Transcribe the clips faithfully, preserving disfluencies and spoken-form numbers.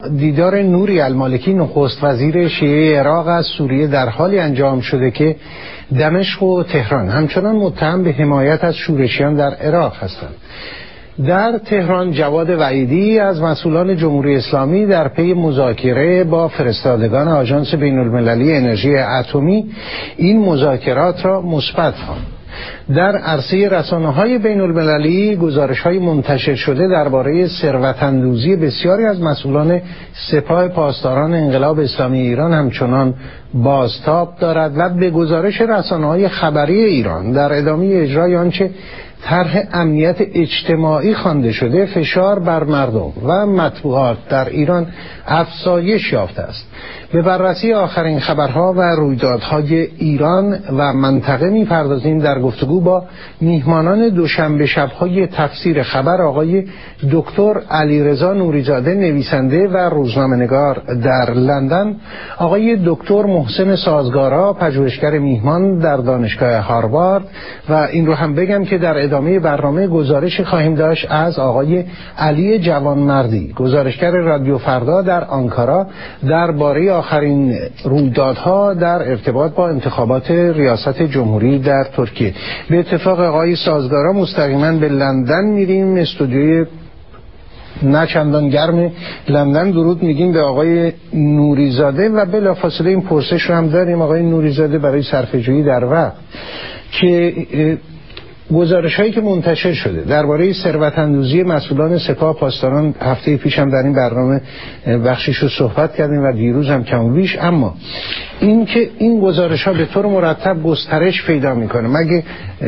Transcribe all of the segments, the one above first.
دیدار نوری المالکی نخست وزیر شیعه عراق از سوریه در حالی انجام شده که دمشق و تهران همچنان متهم به حمایت از شورشیان در عراق هستند. در تهران جواد وحیدی از مسئولان جمهوری اسلامی در پی مذاکره با فرستادگان آژانس بین المللی انرژی اتمی این مذاکرات را مثبت خواند. در عرصه رسانه‌های بین المللی گزارش‌های منتشر شده درباره ثروت‌اندوزی بسیاری از مسئولان سپاه پاسداران انقلاب اسلامی ایران همچنان بازتاب دارد و به گزارش رسانه‌های خبری ایران در ادامه اجرای آنچه طرح امنیت اجتماعی خوانده شده فشار بر مردم و مطبوعات در ایران افزایش یافته است. به بررسی آخرین خبرها و رویدادهای ایران و منطقه می‌پردازیم در گفتگو با میهمانان دوشنبه شب‌های تفسیر خبر آقای دکتر علیرضا نوریزاده نویسنده و روزنامه‌نگار در لندن، آقای دکتر محسن سازگارا پژوهشگر میهمان در دانشگاه هاروارد و این رو هم بگم که در ادامه برنامه گزارش خواهیم داشت از آقای علی جوانمردی گزارشگر رادیو فردا در آنکارا درباره آخرین رویدادها در ارتباط با انتخابات ریاست جمهوری در ترکیه. به اتفاق آقای سازگارا مستقیما به لندن میریم، استودیوی نه چندان گرم لندن درود میگیم به آقای نوریزاده و بلافاصله این پرسش رو هم داریم آقای نوریزاده برای صرفه‌جویی در وقت که گزارش هایی که منتشر شده درباره ثروت‌اندوزی مسئولان سپاه پاسداران هفته پیش هم در این برنامه بخشیش رو صحبت کردیم و دیروز هم کم و بیش، اما این که این گزارش ها به طور مرتب گسترش پیدا میکنه، مگه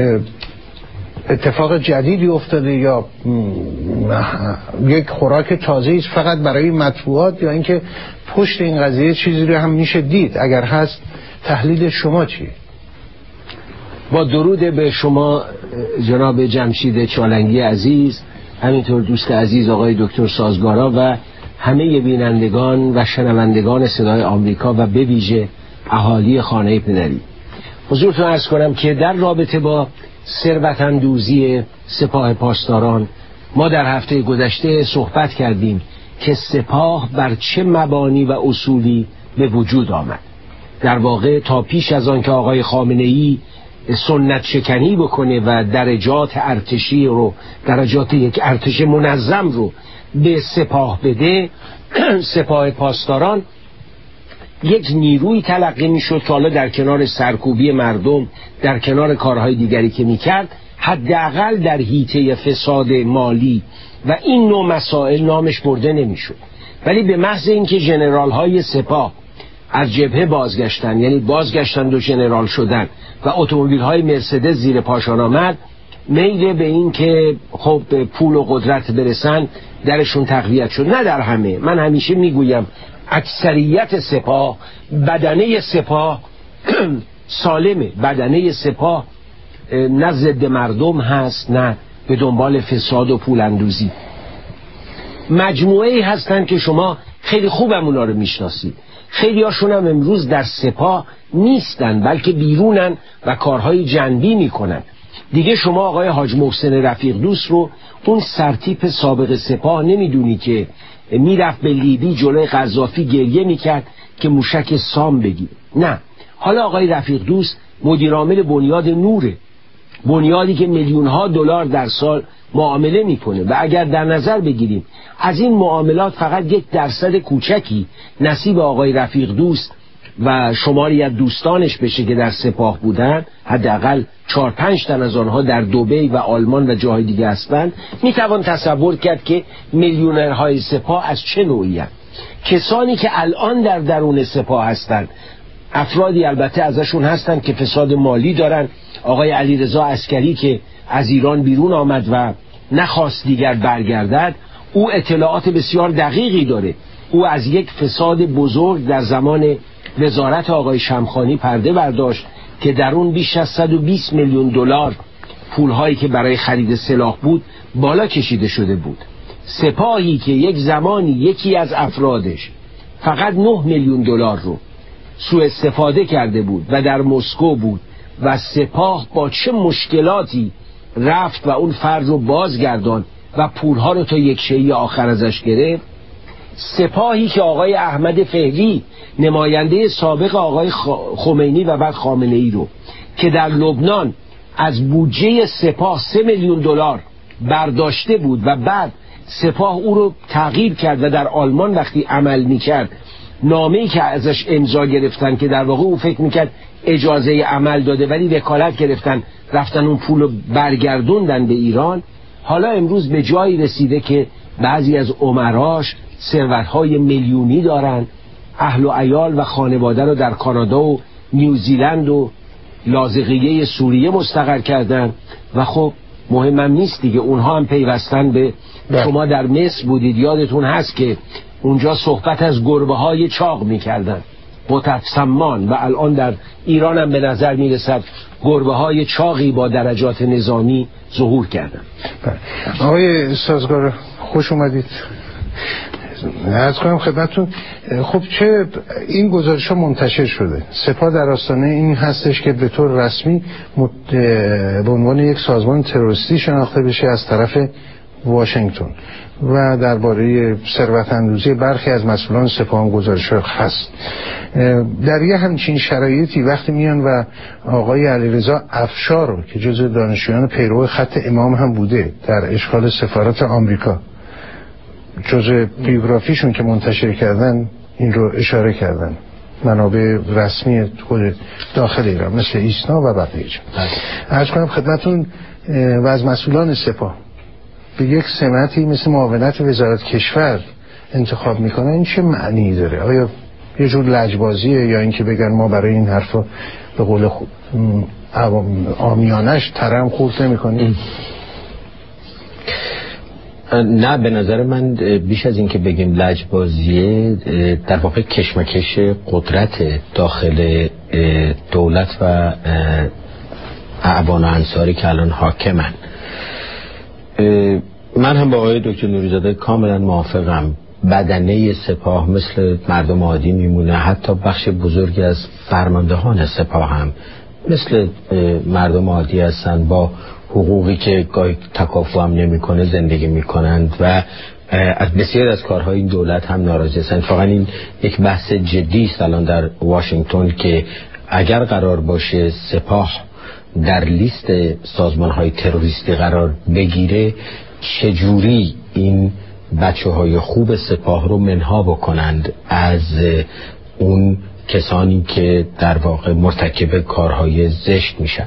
اتفاق جدیدی افتاده یا یک خوراک تازه‌ای است فقط برای مطبوعات، یا اینکه پشت این قضیه چیزی رو هم میشه دید؟ اگر هست تحلیل شما چیه؟ با درود به شما جناب جمشید چالنگی عزیز، همینطور دوست عزیز آقای دکتر سازگارا و همه بینندگان و شنوندگان صدای آمریکا و به ویژه اهالی خانه پدری، حضورتون عرض کنم که در رابطه با ثروت‌اندوزی سپاه پاسداران ما در هفته گذشته صحبت کردیم که سپاه بر چه مبانی و اصولی به وجود آمد. در واقع تا پیش از آن که آقای خامنه‌ای سنت شکنی بکنه و درجات ارتشی رو درجات یک ارتش منظم رو به سپاه بده، سپاه پاسداران یک نیروی تلقی میشد که حالا در کنار سرکوبی مردم، در کنار کارهای دیگری که میکرد، حداقل در حیطه فساد مالی و این نوع مسائل نامش برده نمیشد. ولی به محض اینکه ژنرال های سپاه از جبهه بازگشتن، یعنی بازگشتن و ژنرال شدن و اتومبیل های مرسدس زیر پاشان آمد، میل به این که خب پول و قدرت برسن درشون تقویت شد. نه در همه، من همیشه میگویم اکثریت سپاه، بدنه سپاه سالمه، بدنه سپاه نه ضد مردم هست نه به دنبال فساد و پول اندوزی. مجموعه‌ای هستن که شما خیلی خوبم اونا رو میشناسید، خیلی هاشون هم امروز در سپاه نیستن بلکه بیرونن و کارهای جنبی میکنن. دیگه شما آقای حاج محسن رفیق دوست رو، اون سرتیپ سابق سپاه، نمیدونی که میرفت به لیبی جلوی قذافی گریه میکرد که موشک سام بگیره. نه، حالا آقای رفیق دوست مدیر عامل بنیاد نوره، بنیادی که میلیون ها دلار در سال معامله میکنه و اگر در نظر بگیریم از این معاملات فقط یک درصد کوچکی نصیب آقای رفیق دوست و شماری از دوستانش بشه که در سپاه بودن، حداقل چهار پنج تن از آنها در دبی و آلمان و جاهای دیگه هستند، میتوان تصور کرد که میلیونرهای سپاه از چه نوعی هستند. کسانی که الان در درون سپاه هستند، افرادی البته ازشون هستند که فساد مالی دارن. آقای علیرضا عسکری که از ایران بیرون آمد و نخواست دیگر برگردد، او اطلاعات بسیار دقیقی داره. او از یک فساد بزرگ در زمان وزارت آقای شمخانی پرده برداشت که در اون بیش از صد و بیست میلیون دلار پولهایی که برای خرید سلاح بود بالا کشیده شده بود. سپاهی که یک زمانی یکی از افرادش فقط نه میلیون دلار رو سوء استفاده کرده بود و در مسکو بود و سپاه با چه مشکلاتی رفت و اون فرد رو بازگردان و پولها رو تا یک شیء آخر ازش گرفت. سپاهی که آقای احمد فهری نماینده سابق آقای خمینی و بعد خامنه ای رو که در لبنان از بودجه سپاه سه میلیون دلار برداشته بود و بعد سپاه او رو تغییر کرد و در آلمان وقتی عمل میکرد نامه‌ای که ازش امضا گرفتن که در واقع او فکر میکرد اجازه عمل داده ولی وکالت گرفتن رفتن اون پول رو برگردوندن به ایران. حالا امروز به جایی رسیده که بعضی از امراش ثروت‌های میلیونی دارن، اهل و عیال و خانواده رو در کانادا و نیوزیلند و لاذقیه سوریه مستقر کردن و خب مهمم نیست دیگه، اونها هم پیوستن به ده. شما در مصر بودید، یادتون هست که اونجا صحبت از گربه های چاق میکردن متسمان و الان در ایران هم به نظر میرسد گربه های چاقی با درجات نظامی ظهور کردن. آقای سازگار خوش اومدید. عرض کنم خدمتتون، خب چه این گزارش ها منتشر شده، سپاه در آستانه این هستش که به طور رسمی به عنوان یک سازمان تروریستی شناخته بشه از طرف واشنگتن و درباره ثروت‌اندوزی برخی از مسئولان سپاه هم گزارش هست. در یه همچین شرایطی وقتی میان و آقای علیرضا افشار که جزو دانشجویان پیرو خط امام هم بوده در اشغال سفارت آمریکا، جزء بیوگرافیشون که منتشر کردن این رو اشاره کردن، منابع رسمی خود داخل ایران مثل ایسنا و بقیه جا. عرض کنم خدمتون و از مسئولان سپاه به یک سمتی مثل معاونت وزارت کشور انتخاب میکنن، این چه معنی داره؟ آیا یه جور لجبازیه یا اینکه بگن ما برای این حرفا به قول خود عامیانش ترم خورد نمیکنیم؟ نه، به نظر من بیش از این که بگیم لجبازیه، در واقع کشمکش قدرت داخل دولت و اعوان و انصاری که الان حاکمن. من هم با آقای دکتر نوری‌زاده کاملا موافقم. بدنه سپاه مثل مردم عادی میمونه، حتی بخش بزرگی از فرماندهان سپاه هم مثل مردم عادی هستن، با حقوقی که گاهی تکافو هم نمیکنه زندگی میکنند و از بسیار از کارهای این دولت هم ناراضی هستند. فقط این یک بحث جدی است الان در واشنگتن که اگر قرار باشه سپاه در لیست سازمان‌های تروریستی قرار بگیره، چجوری این بچه‌های خوب سپاه رو منها بکنند از اون کسانی که در واقع مرتکب کارهای زشت میشن.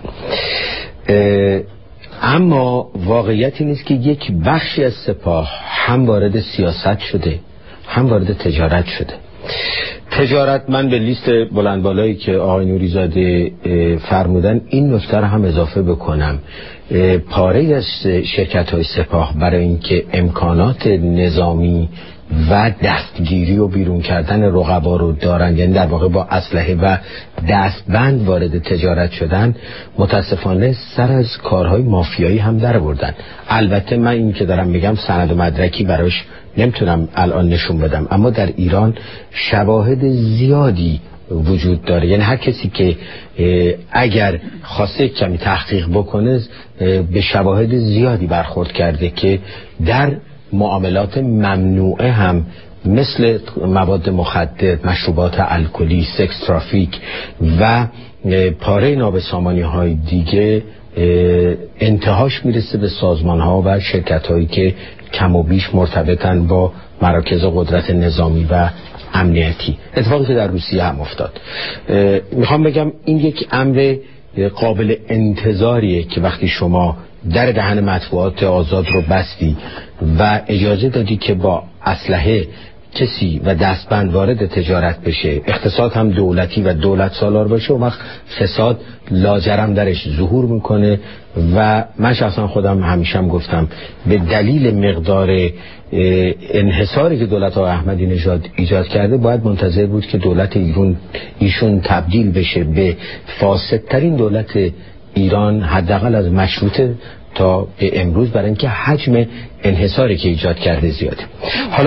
اما واقعیت این است که یک بخشی از سپاه هم وارد سیاست شده هم وارد تجارت شده. تجارت، من به لیست بلند بالایی که آقای نوری‌زاده فرمودن این نکته رو هم اضافه بکنم. پاره از شرکت‌های سپاه برای اینکه امکانات نظامی و دستگیری و بیرون کردن رقبا رو دارن، یعنی در واقع با اسلحه و دستبند وارد تجارت شدن، متاسفانه سر از کارهای مافیایی هم در بردن. البته من این که دارم میگم سند و مدرکی براش نمیتونم الان نشون بدم، اما در ایران شواهد زیادی وجود داره. یعنی هر کسی که اگر خواسته کمی تحقیق بکنه به شواهد زیادی برخورد کرده که در معاملات ممنوعه هم مثل مواد مخدر، مشروبات الکلی، سکس ترافیک و پاره نابسامانی های دیگه انتهاش میرسه به سازمان ها و شرکت هایی که کم و بیش مرتبطن با مراکز قدرت نظامی و امنیتی. اتفاقی که در روسیه هم افتاد. میخوام بگم این یک امر قابل انتظاریه که وقتی شما در دهن مطبوعات آزاد رو بستی و اجازه دادی که با اسلحه کسی و دستبند وارد تجارت بشه، اقتصاد هم دولتی و دولت سالار باشه، و وقت فساد لاجرم درش ظهور میکنه. و من شخصا خودم همیشه هم گفتم به دلیل مقدار انحصاری که دولت آقای احمدی نژاد ایجاد کرده باید منتظر بود که دولت ایران ایشون تبدیل بشه به فاسدترین دولت ایران، حداقل از مشروطه تا به امروز، برای اینکه حجم انحصاری که ایجاد کرده زیاده. حالا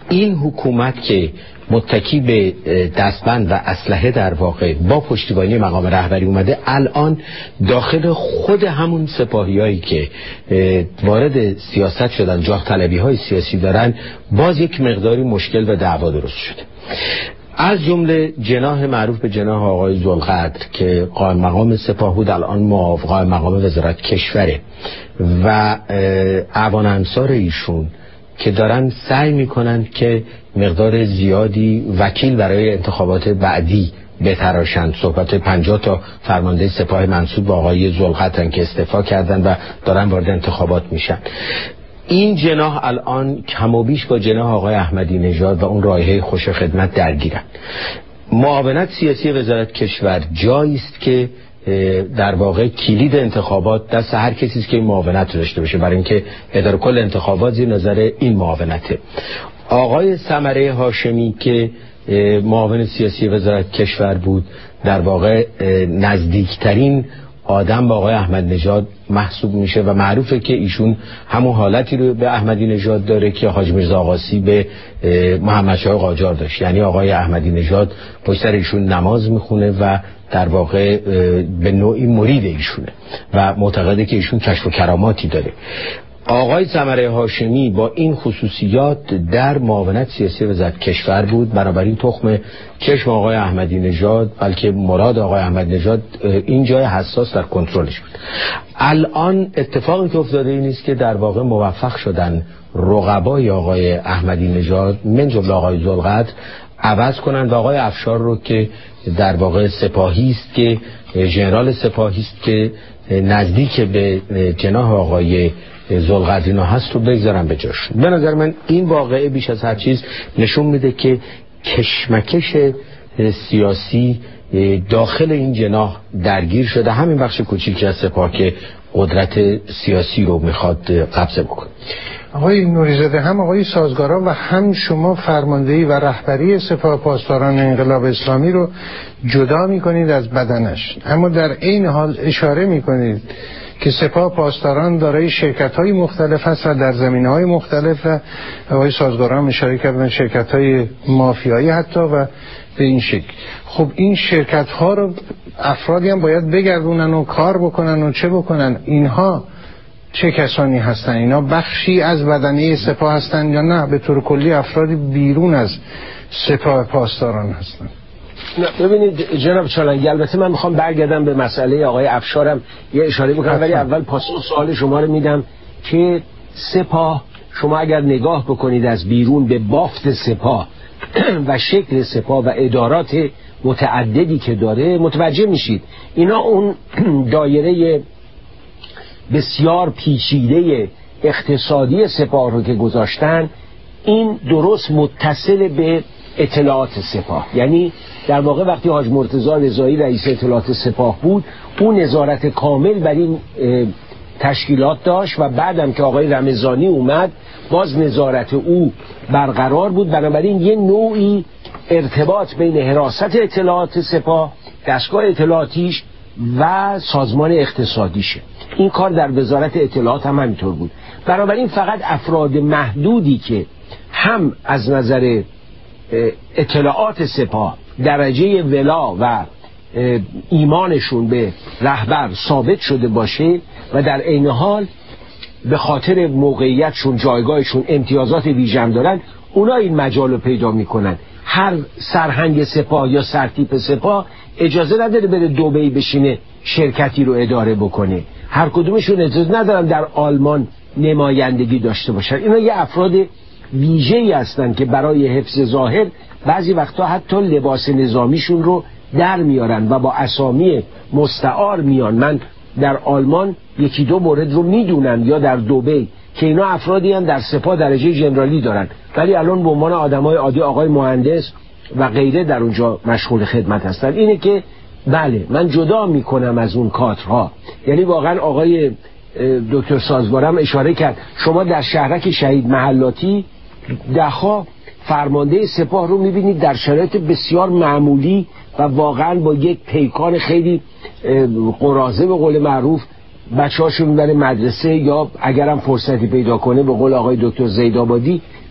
این حکومت که متکی به دستبند و اسلحه در واقع با پشتیبانی مقام رهبری اومده، الان داخل خود همون سپاهیایی که وارد سیاست شدن، جاه طلبی های سیاسی دارن، باز یک مقداری مشکل و دعوا درست شده. از جمله جناح معروف به جناح آقای ذوالقدر که قائم مقام سپاه بود، الان معاون قائم مقام وزارت کشوره و اعوان انصار ایشون که دارن سعی میکنن که مقدار زیادی وکیل برای انتخابات بعدی بتراشند. صحبت پنجاه تا فرمانده سپاه منصوب به آقای ذوالقدرن که استعفا کردن و دارن وارد انتخابات میشن. این جناح الان کم و بیش با جناح آقای احمدی نژاد و اون رایحه خوش خدمت درگیرن. معاونت سیاسی وزارت کشور جایی است که در واقع کلید انتخابات دست هر کسی است که این معاونت داشته باشه، برای اینکه اداره کل انتخابات زیر نظر این معاونته. آقای ثمره هاشمی که معاون سیاسی وزارت کشور بود، در واقع نزدیکترین آدم با آقای احمد نژاد محسوب میشه و معروفه که ایشون همون حالتی رو به احمدی نژاد داره که حاج میرزا آقاسی به محمد شاه قاجار داشت. یعنی آقای احمدی نژاد پشت سر ایشون نماز میخونه و در واقع به نوعی مرید ایشونه و معتقده که ایشون کشف و کراماتی داره. آقای ثمره هاشمی با این خصوصیات در معاونت سیاسی وزارت کشور بود، بنابراین تخم چشم آقای احمدی نژاد، بلکه مراد آقای احمدی نژاد این جای حساس در کنترلش بود. الان اتفاقی که افتاده این است که در واقع موفق شدن رقبای آقای احمدی نژاد من جمله آقای ذوالقدر عوض کنن و آقای افشار رو که در واقع سپاهی است، که ژنرال سپاهی است که نزدیک به جناح آقای ذوالقدر هست رو بگذارم به جاش. به نظر من این واقعه بیش از هر چیز نشون میده که کشمکش سیاسی داخل این جناح درگیر شده. همین بخش کوچیکی از سپاه که قدرت سیاسی رو میخواد قبضه بکنه. آقای نوری‌زاده، هم آقای سازگارا و هم شما فرماندهی و رهبری سپاه پاسداران انقلاب اسلامی رو جدا میکنید از بدنش، اما در این حال اشاره میکنید که سپاه پاسداران دارای شرکت‌های مختلف هست و در زمینه‌های مختلف، و آقای سازگارا هم اشاره کردن شرکت‌های مافیایی حتی و به این شکل. خب این شرکت‌ها رو افرادی هم باید بگردونن و کار بکنن و چه بکنن. اینها چه کسانی هستن؟ اینا بخشی از بدنه سپاه هستن یا نه به طور کلی افرادی بیرون از سپاه پاسداران هستن؟ نه ببینید جناب چالنگی، البته من میخوام برگردم به مسئله آقای افشارم یه اشاره بکنم، ولی اول پاسخ سوال شما رو میدم که سپاه، شما اگر نگاه بکنید از بیرون به بافت سپاه و شکل سپاه و ادارات متعددی که داره متوجه میشید اینا اون دایره بسیار پیچیده اقتصادی سپاه رو که گذاشتن، این درست متصل به اطلاعات سپاه. یعنی در واقع وقتی حاج مرتضی رضایی رئیس اطلاعات سپاه بود، اون نظارت کامل بر این تشکیلات داشت و بعدم که آقای رمضانی اومد باز نظارت او برقرار بود. بنابراین یه نوعی ارتباط بین حراست اطلاعات سپاه، دستگاه اطلاعاتیش و سازمان اقتصادیشه. این کار در وزارت اطلاعات هم همینطور بود. بنابراین فقط افراد محدودی که هم از نظر اطلاعات سپاه درجه ولا و ایمانشون به رهبر ثابت شده باشه و در عین حال به خاطر موقعیتشون، جایگاهشون امتیازات ویژه دارن، اونا این مجال رو پیدا میکنن. هر سرهنگ سپاه یا سرتیپ سپاه اجازه نداره بره دبی بشینه شرکتی رو اداره بکنه. هر کدومشون اجازه ندارن در آلمان نمایندگی داشته باشن. اینا یه افراد ویژه‌ای هستن که برای حفظ ظاهر بعضی وقتا حتی لباس نظامیشون رو در میارن و با اسامی مستعار میان. من در آلمان یکی دو مورد رو میدونم یا در دبی که اینا افرادی هم در سپاه درجه ژنرالی دارن، ولی الان به عنوان آدمای عادی، آقای مهندس و غیره در اونجا مشغول خدمت هستن. اینه که بله من جدا میکنم از اون کادرها. یعنی واقعا آقای دکتر سازگارم اشاره کرد، شما در شهرک شهید محلاتی دهها فرمانده سپاه رو میبینید در شرایط بسیار معمولی و واقعا با یک پیکان خیلی قرازه به قول معروف بچه هاشون میبره مدرسه، یا اگرم فرصتی پیدا کنه به قول آقای دکتر زیدآبادی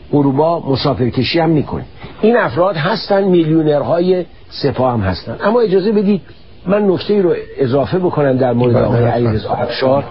غروبا مسافرکشی هم میکنه. این افراد هستن، میلیونرهای سپاه هم هستن. اما اجازه بدید من نکته رو اضافه بکنم در مورد آقای علیرضا افشار.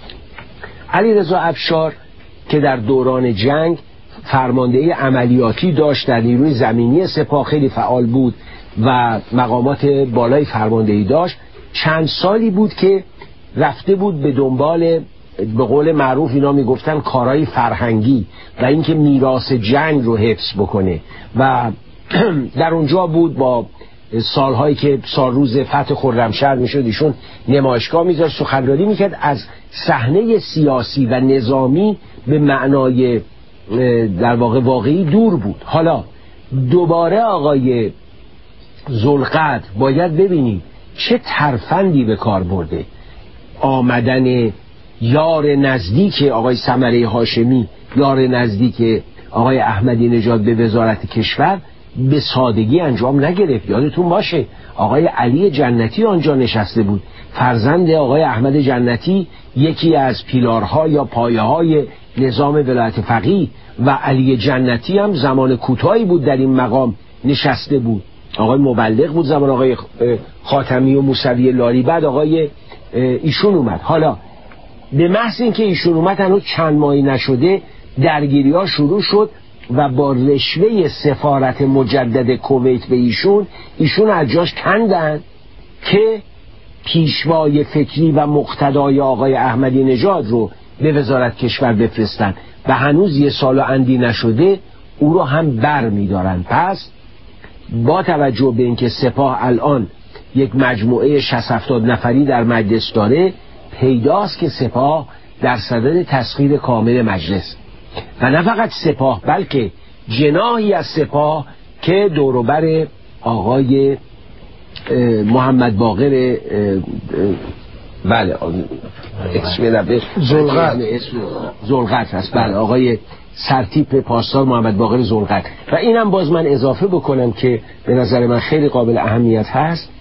علیرضا افشار که در دوران جنگ فرماندهی عملیاتی داشت، در نیروی زمینی سپاه خیلی فعال بود و مقامات بالای فرماندهی داشت. چند سالی بود که رفته بود به دنبال، به قول معروف اینا میگفتن کارهای فرهنگی و اینکه میراث جنگ رو حفظ بکنه و در اونجا بود. با سالهایی که سال روز فتح خرمشهر میشد ایشون نمایشگاه میذاشت، سخنرانی میکرد. از صحنه سیاسی و نظامی به معنای در واقع واقعی دور بود. حالا دوباره آقای ذوالقدر باید ببینید چه ترفندی به کار برده. آمدن یار نزدیک آقای ثمره هاشمی، یار نزدیک آقای احمدی نژاد به وزارت کشور به سادگی انجام نگرفت. یادتون باشه آقای علی جنتی آنجا نشسته بود، فرزند آقای احمد جنتی، یکی از پیلارها یا پایه‌های نظام ولایت فقیه، و علی جنتی هم زمان کوتاهی بود در این مقام نشسته بود. آقای مبلغ بود زمان آقای خاتمی و موسوی لاری، بعد آقای ایشون اومد. حالا به محض اینکه ایشون اومد هنوز چند ماهی نشده درگیری ها شروع شد و با رشوه سفارت مجدد کویت به ایشون ایشون از جاش کندن که پیشوای فکری و مقتدای آقای احمدی نژاد رو به وزارت کشور بفرستن و هنوز یه سال و اندی نشده او رو هم بر می‌دارن. پس با توجه به اینکه سپاه الان یک مجموعه شصت هفتاد نفری در مجلس داره، پیداست که سپاه در صدد تسخیر کامل مجلس و نه فقط سپاه بلکه جناحی از سپاه که دوروبر آقای محمد باقر بله اسم ذوالقدر ذوالقدر هست، بله آقای سرتیپ پاسدار محمد باقر ذوالقدر. و اینم باز من اضافه بکنم که به نظر من خیلی قابل اهمیت هست،